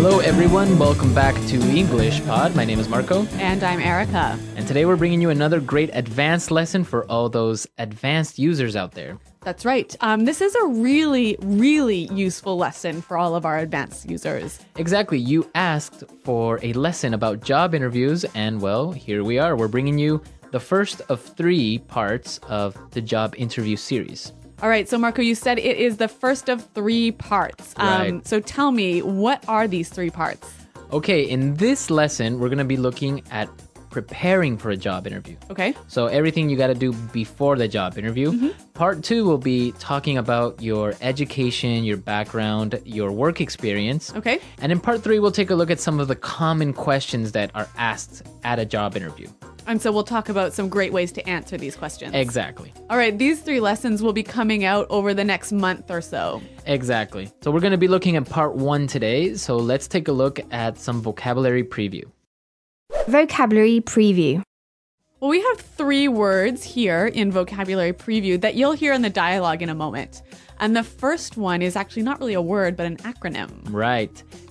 Hello everyone, welcome back to English Pod. My name is Marco. And I'm Erica. And today we're bringing you another great advanced lesson for all those advanced users out there. That's right. This is a really, really useful lesson for all of our advanced users. Exactly. You asked for a lesson about job interviews, and well, here we are. We're bringing you the first of 3 parts of the job interview series. All right, so Marco, you said it is the first of 3 parts. Right. So tell me, what are these 3 parts? Okay, in this lesson, we're going to be looking at preparing for a job interview. Okay. So everything you got to do before the job interview. Mm-hmm. Part 2 will be talking about your education, your background, your work experience. Okay. And in part 3, we'll take a look at some of the common questions that are asked at a job interview. And so we'll talk about some great ways to answer these questions. Exactly. All right, these 3 lessons will be coming out over the next month or so. Exactly. So we're going to be looking at part 1 today. So let's take a look at some vocabulary preview. Vocabulary preview. Well, we have 3 words here in vocabulary preview that you'll hear in the dialogue in a moment. And the first one is actually not really a word, but an acronym. Right.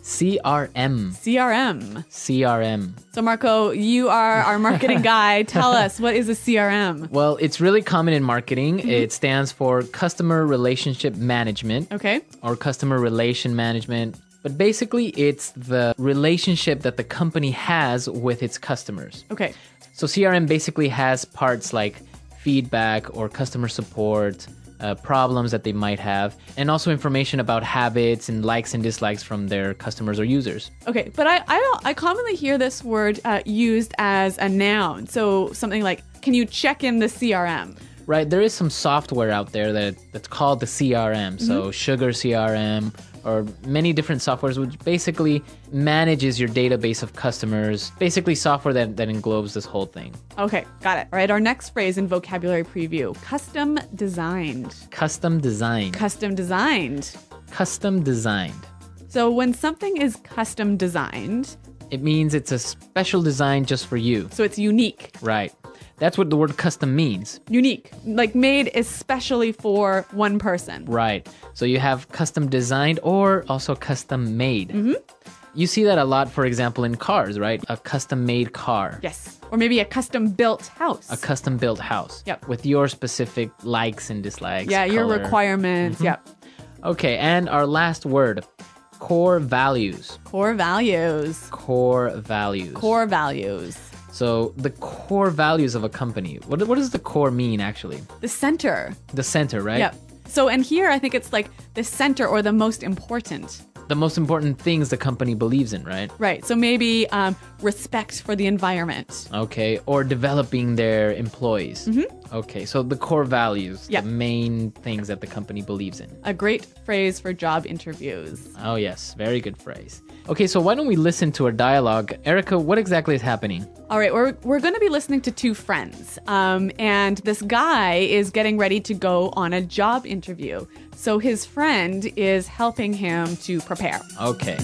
CRM. CRM. CRM. So, Marco, you are our marketing guy. Tell us, what is a CRM? Well, it's really common in marketing. It stands for Customer Relationship Management. Okay. Or Customer Relation Management. But basically, it's the relationship that the company has with its customers. Okay. So CRM basically has parts like feedback or customer support, problems that they might have, and also information about habits and likes and dislikes from their customers or users. Okay, but I commonly hear this word used as a noun. So something like, can you check in the CRM? Right, there is some software out there that's called the CRM. So Sugar CRM, or many different softwares, which basically manages your database of customers. Basically software that englobes this whole thing. Okay, got it. All right, our next phrase in vocabulary preview, custom designed. Custom designed. Custom designed. Custom designed. So when something is custom designed, it means it's a special design just for you. So it's unique. Right. That's what the word custom means. Unique, like made especially for one person. Right. So you have custom designed or also custom made. Mm-hmm. You see that a lot, for example, in cars, right? A custom made car. Yes. Or maybe a custom built house. A custom built house. Yep. With your specific likes and dislikes. Yeah, your color. requirements. Mm-hmm. Yep. Okay, and our last word, core values. Core values. Core values. Core values. So the core values of a company. What does the core mean, actually? The center. The center, right? Yep. So, and here I think it's like the center or the most important. The most important things the company believes in, right? Right. So maybe respect for the environment. Okay. Or developing their employees. Mm-hmm. Okay. So the core values, the main things that the company believes in. A great phrase for job interviews. Oh, yes. Very good phrase. Okay, so why don't we listen to our dialogue? Erica, what exactly is happening? All right, we're going to be listening to 2 friends. And this guy is getting ready to go on a job interview. So his friend is helping him to prepare. Okay.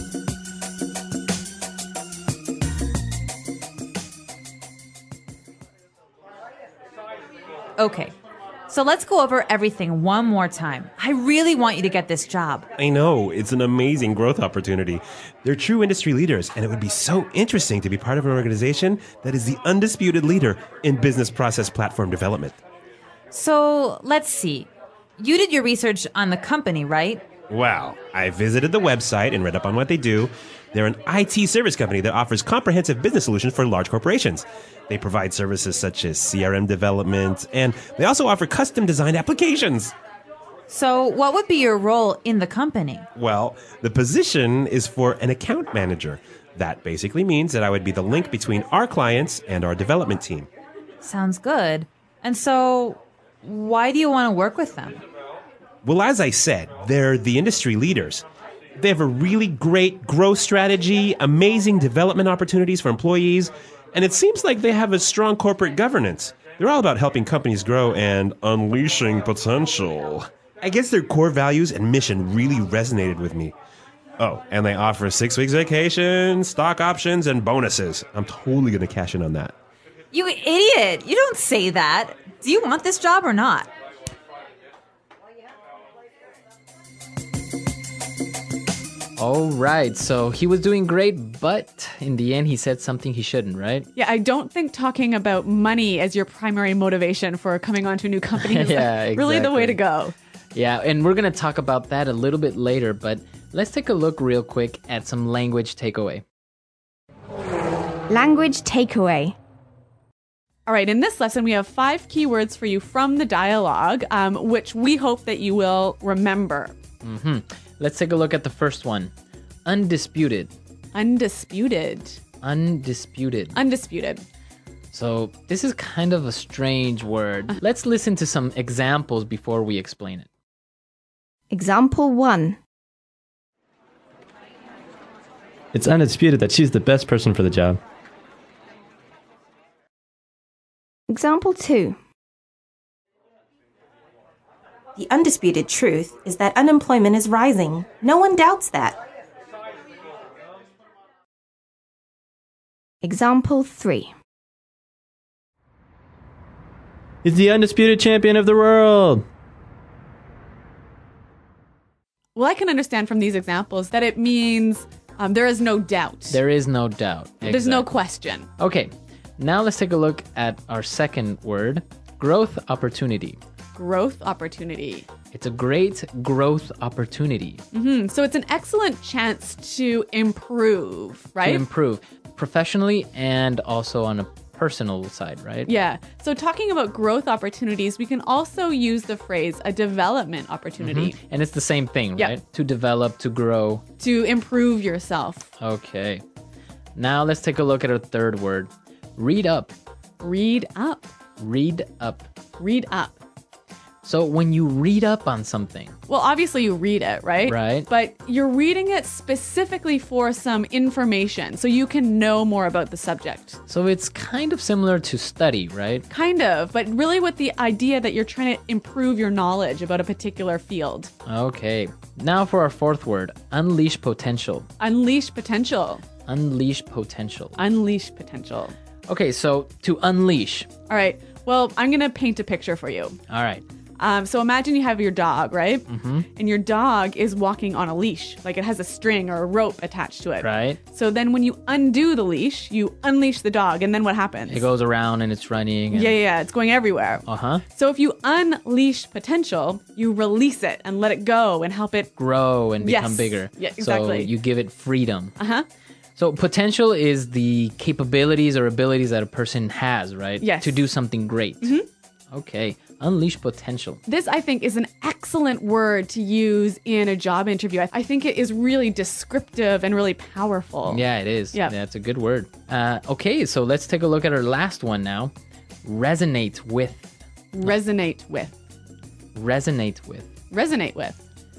Okay, so let's go over everything one more time. I really want you to get this job. I know, it's an amazing growth opportunity. They're true industry leaders, and it would be so interesting to be part of an organization that is the undisputed leader in business process platform development. So let's see. You did your research on the company, right? Wow, I visited the website and read up on what they do. They're an IT service company that offers comprehensive business solutions for large corporations. They provide services such as CRM development, and they also offer custom designed applications. So what would be your role in the company? Well, the position is for an account manager. That basically means that I would be the link between our clients and our development team. Sounds good. And so why do you want to work with them? Well, as I said, they're the industry leaders. They have a really great growth strategy, amazing development opportunities for employees, and it seems like they have a strong corporate governance. They're all about helping companies grow and unleashing potential. I guess their core values and mission really resonated with me. Oh, and they offer 6 weeks vacation, stock options, and bonuses. I'm totally going to cash in on that. You idiot! You don't say that. Do you want this job or not? All right, so he was doing great, but in the end, he said something he shouldn't, right? Yeah, I don't think talking about money as your primary motivation for coming onto a new company is Yeah, really the way to exactly. go. Yeah, and we're going to talk about that a little bit later, but let's take a look real quick at some language takeaway. Language takeaway. All right, in this lesson, we have 5 keywords for you from the dialogue, which we hope that you will remember. Let's take a look at the first one. Undisputed. Undisputed. Undisputed. Undisputed. So this is kind of a strange word. Let's listen to some examples before we explain it. Example 1. It's undisputed that she's the best person for the job. Example 2. The undisputed truth is that unemployment is rising. No one doubts that. Example 3. He's the undisputed champion of the world. Well, I can understand from these examples that it means there is no doubt. There is no doubt. There's no Exactly. question. Okay, now let's take a look at our second word, growth opportunity. Growth opportunity. It's a great growth opportunity So it's an excellent chance to improve, right? to improve professionally and also on a personal side, right? Yeah. So talking about growth opportunities, we can also use the phrase a development opportunity And it's the same thing, Yep. right? To develop, to grow. to improve yourself. Okay. Now let's take a look at our third word, read up. Read up. Read up. Read up. So when you read up on something, Well, obviously you read it, right? Right. But you're reading it specifically for some information so you can know more about the subject. so it's kind of similar to study, right? Kind of, but really with the idea that you're trying to improve your knowledge about a particular field. Okay. Now for our fourth word, unleash potential. Unleash potential. Unleash potential. Unleash potential. Okay, so to unleash. All right. Well, I'm going to paint a picture for you. All right. So imagine you have your dog, right? Mm-hmm. And your dog is walking on a leash, like it has a string or a rope attached to it. Right. So then when you undo the leash, you unleash the dog, and then what happens? It goes around and it's running. And, Yeah, it's going everywhere. Uh-huh. So if you unleash potential, you release it and let it go and help it. Grow and become Yes. bigger. Yeah, exactly. So you give it freedom. Uh-huh. So potential is the capabilities or abilities that a person has, right? Yes. To do something great. Mm-hmm. Okay. Unleash potential. This, I think, is an excellent word to use in a job interview. I think it is really descriptive and really powerful. Yeah, it is. Yeah. It's a good word. Okay, so let's take a look at our last one now. Resonate with. Resonate with. Resonate with. Resonate with.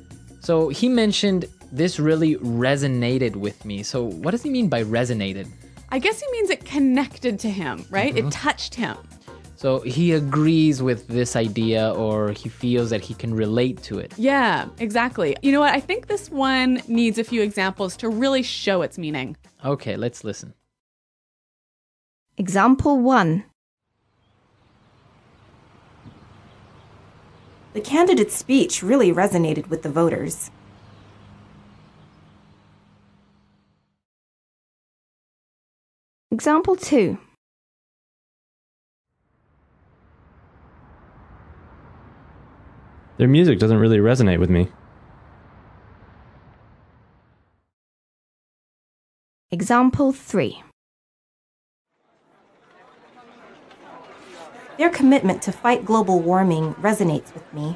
So he mentioned this really resonated with me. So what does he mean by resonated? I guess he means it connected to him, right? It touched him. So he agrees with this idea or he feels that he can relate to it. Yeah, exactly. You know what? I think this one needs a few examples to really show its meaning. Okay, let's listen. Example 1. The candidate's speech really resonated with the voters. Example 2. Their music doesn't really resonate with me. Example 3. Their commitment to fight global warming resonates with me.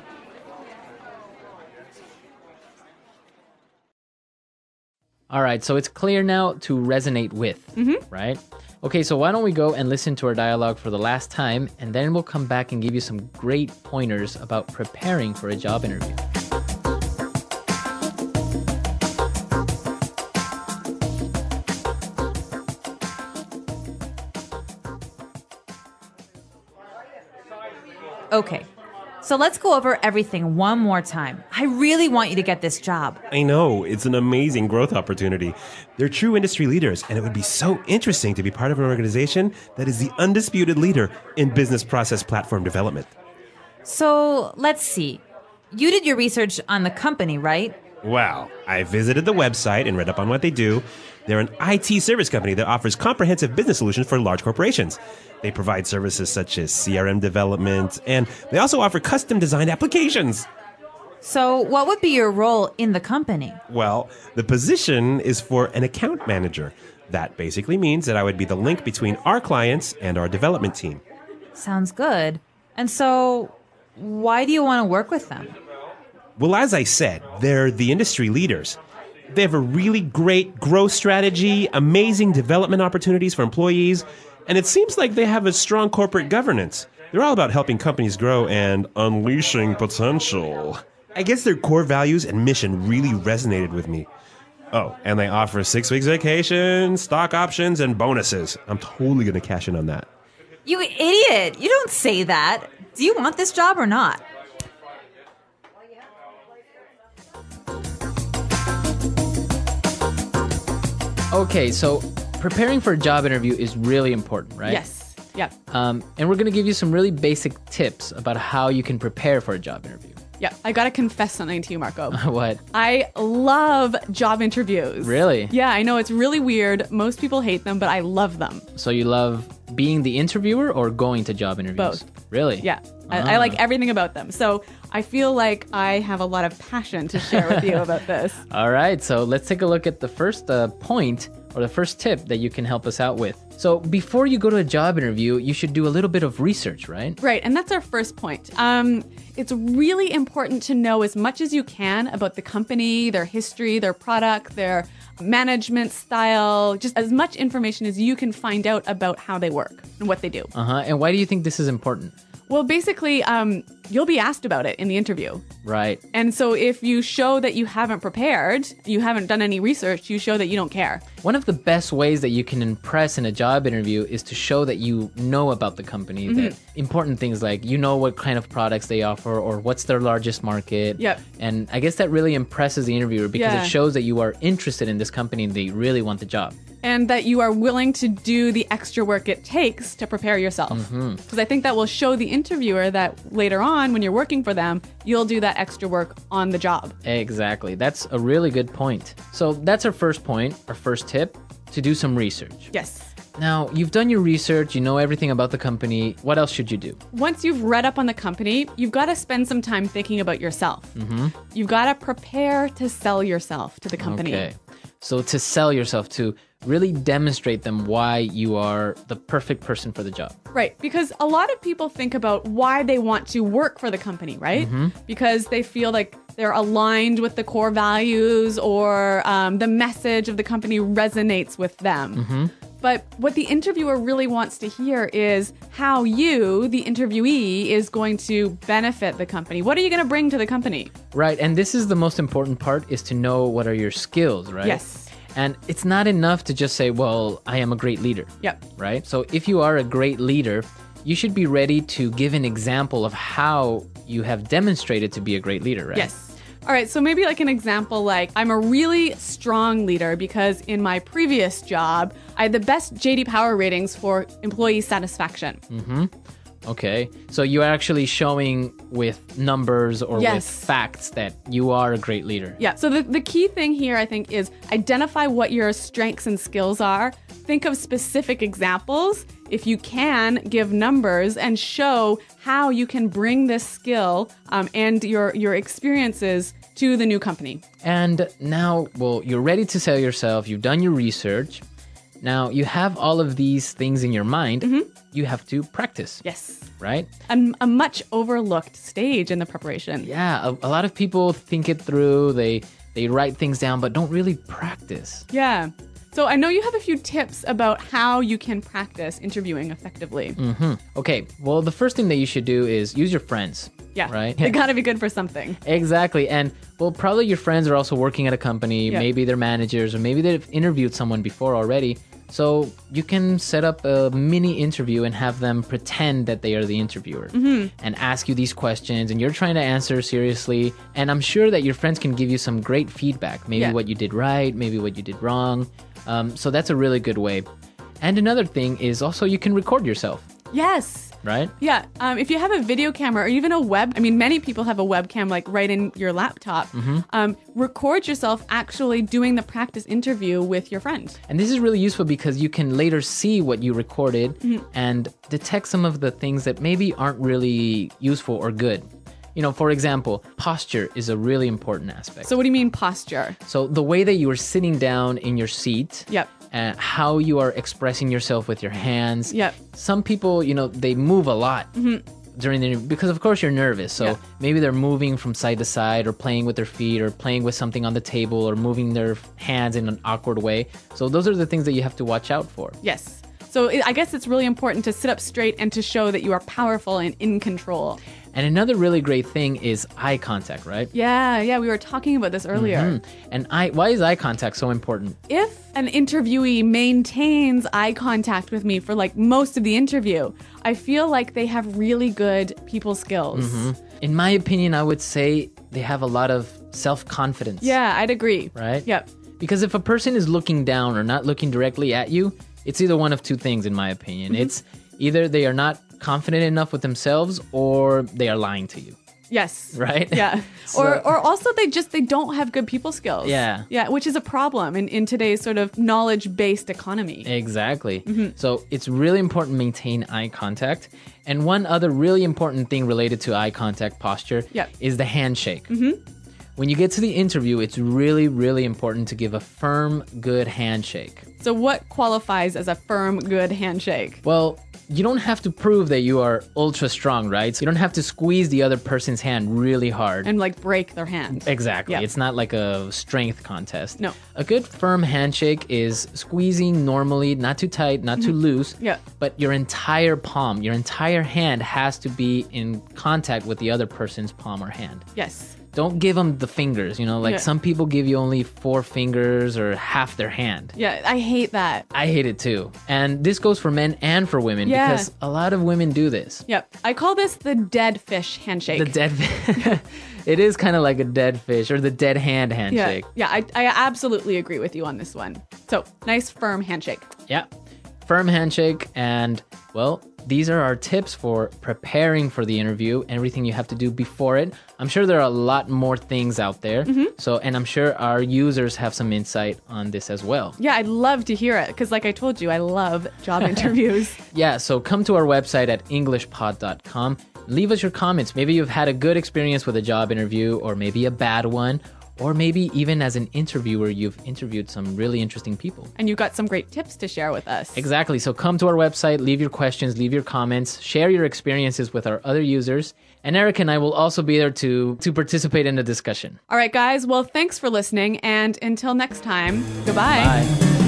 All right, so it's clear now to resonate with, right? Okay, so why don't we go and listen to our dialogue for the last time, and then we'll come back and give you some great pointers about preparing for a job interview. Okay, so let's go over everything one more time. I really want you to get this job. I know, it's an amazing growth opportunity. They're true industry leaders, and it would be so interesting to be part of an organization that is the undisputed leader in business process platform development. So let's see. You did your research on the company, right? Well, I visited the website and read up on what they do. They're an IT service company that offers comprehensive business solutions for large corporations. They provide services such as CRM development, and they also offer custom designed applications. So, what would be your role in the company? Well, the position is for an account manager. That basically means that I would be the link between our clients and our development team. Sounds good. And so, why do you want to work with them? Well, as I said, they're the industry leaders. They have a really great growth strategy, amazing development opportunities for employees, and it seems like they have a strong corporate governance. They're all about helping companies grow and unleashing potential. I guess their core values and mission really resonated with me. Oh, and they offer 6 weeks vacation, stock options, and bonuses. I'm totally going to cash in on that. You idiot! You don't say that. Do you want this job or not? Okay, so preparing for a job interview is really important, right? Yes. Yep. And we're going to give you some really basic tips about how you can prepare for a job interview. Yep. I got to confess something to you, Marco. What? I love job interviews. Really? Yeah, I know it's really weird. Most people hate them, but I love them. So you love being the interviewer or going to job interviews? Both. Really? Yeah. I like everything about them. So I feel like I have a lot of passion to share with you about this. All right, so let's take a look at the first point or the first tip that you can help us out with. So before you go to a job interview, you should do a little bit of research, right? Right, and that's our first point. It's really important to know as much as you can about the company, their history, their product, their management style, just as much information as you can find out about how they work and what they do. And why do you think this is important? Well, basically, you'll be asked about it in the interview. Right. And so if you show that you haven't prepared, you haven't done any research, you show that you don't care. One of the best ways that you can impress in a job interview is to show that you know about the company, that important things like you know what kind of products they offer or what's their largest market. Yep. And I guess that really impresses the interviewer because Yeah. it shows that you are interested in this company and they really want the job. And that you are willing to do the extra work it takes to prepare yourself. Because I think that will show the interviewer that later on, when you're working for them, you'll do that extra work on the job. Exactly. That's a really good point. So that's our first point, our first tip, to do some research. Yes. Now, you've done your research, you know everything about the company. What else should you do? Once you've read up on the company, you've got to spend some time thinking about yourself. You've got to prepare to sell yourself to the company. Okay. So to sell yourself, to really demonstrate them why you are the perfect person for the job. Right, because a lot of people think about why they want to work for the company, right? Because they feel like they're aligned with the core values or the message of the company resonates with them. But what the interviewer really wants to hear is how you, the interviewee, is going to benefit the company. What are you going to bring to the company? Right, and this is the most important part, is to know what are your skills, right? Yes. And it's not enough to just say, well, I am a great leader. Yep. Right? So if you are a great leader, you should be ready to give an example of how you have demonstrated to be a great leader, right? Yes. All right, so maybe like an example, like I'm a really strong leader because in my previous job, I had the best JD Power ratings for employee satisfaction. Okay. So you're actually showing with numbers or Yes. with facts that you are a great leader. Yeah, so the key thing here, I think, is identify what your strengths and skills are. Think of specific examples. If you can, give numbers and show how you can bring this skill and your experiences to the new company. And now, well, you're ready to sell yourself. You've done your research. Now you have all of these things in your mind. You have to practice. Yes. Right? A much overlooked stage in the preparation. Yeah, a lot of people think it through. They write things down, but don't really practice. Yeah. So I know you have a few tips about how you can practice interviewing effectively. Okay, well, the first thing that you should do is use your friends. Yeah. Right? They gotta be good for something. Exactly. And, well, probably your friends are also working at a company. Yeah. Maybe they're managers, or maybe they've interviewed someone before already. So you can set up a mini interview and have them pretend that they are the interviewer and ask you these questions, and you're trying to answer seriously. And I'm sure that your friends can give you some great feedback. Maybe Yeah. what you did right, maybe what you did wrong. So that's a really good way. And another thing is also you can record yourself. Yes. right? Yeah. If you have a video camera or even a web, I mean, many people have a webcam like right in your laptop. Record yourself actually doing the practice interview with your friend. And this is really useful because you can later see what you recorded and detect some of the things that maybe aren't really useful or good. You know, for example, posture is a really important aspect. So what do you mean posture? So the way that you are sitting down in your seat, Yep. how you are expressing yourself with your hands. Yep. Some people, you know, they move a lot during the interview because of course you're nervous. So Yeah. maybe they're moving from side to side or playing with their feet or playing with something on the table or moving their hands in an awkward way. So those are the things that you have to watch out for. Yes. So I guess it's really important to sit up straight and to show that you are powerful and in control. And another really great thing is eye contact, right? Yeah, we were talking about this earlier. And why is eye contact so important? If an interviewee maintains eye contact with me for like most of the interview, I feel like they have really good people skills. In my opinion, I would say they have a lot of self-confidence. Yeah, I'd agree. Right? Yep. Because if a person is looking down or not looking directly at you, it's either one of two things, in my opinion. It's either they are not confident enough with themselves or they are lying to you, Yes. right? Yeah. or also they don't have good people skills. Yeah. Yeah, which is a problem in today's sort of knowledge-based economy. Exactly. So it's really important to maintain eye contact. And one other really important thing related to eye contact posture Yep. is the handshake. When you get to the interview, it's really, really important to give a firm, good handshake. So what qualifies as a firm, good handshake? Well, you don't have to prove that you are ultra strong, right? So you don't have to squeeze the other person's hand really hard. And like break their hand. Exactly. Yeah. It's not like a strength contest. No. A good firm handshake is squeezing normally, not too tight, not too loose. Yeah. But your entire palm, your entire hand has to be in contact with the other person's palm or hand. Yes. Don't give them the fingers, you know, like Yeah. some people give you only 4 fingers or half their hand. Yeah, I hate that. I hate it too. And this goes for men and for women Yeah. because a lot of women do this. Yep. I call this the dead fish handshake. The dead it is kind of like a dead fish or the dead hand handshake. Yeah, I absolutely agree with you on this one. So, nice firm handshake. Yeah. Firm handshake. And, well, these are our tips for preparing for the interview, everything you have to do before it. I'm sure there are a lot more things out there. So, and I'm sure our users have some insight on this as well. Yeah, I'd love to hear it because, like I told you, I love job interviews. Yeah, so come to our website at englishpod.com. Leave us your comments. Maybe you've had a good experience with a job interview or maybe a bad one. Or maybe even as an interviewer, you've interviewed some really interesting people. And you've got some great tips to share with us. Exactly. So come to our website, leave your questions, leave your comments, share your experiences with our other users. And Eric and I will also be there to participate in the discussion. All right, guys. Well, thanks for listening. And until next time, goodbye. Bye.